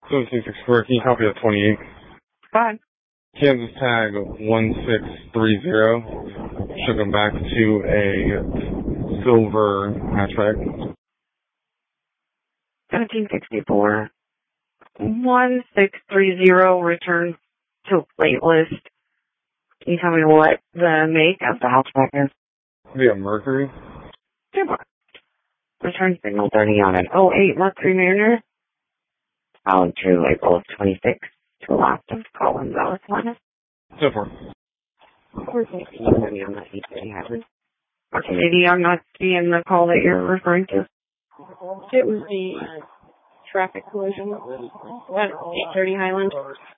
1764, can you copy that 28? Fine. Kansas tag 1630. Shook him back to a silver hatchback. 1764. 1630 return to plate list. Can you tell me what the make of the hatchback is? We have Mercury. Super. Return signal 30 on an '08 Mercury Mariner. Followed through April of 26 to last of Collins, California. So far. Can you put me on that 830 hybrid? Okay, maybe I'm not seeing the call that you're referring to. It was the traffic collision at 830 Highland.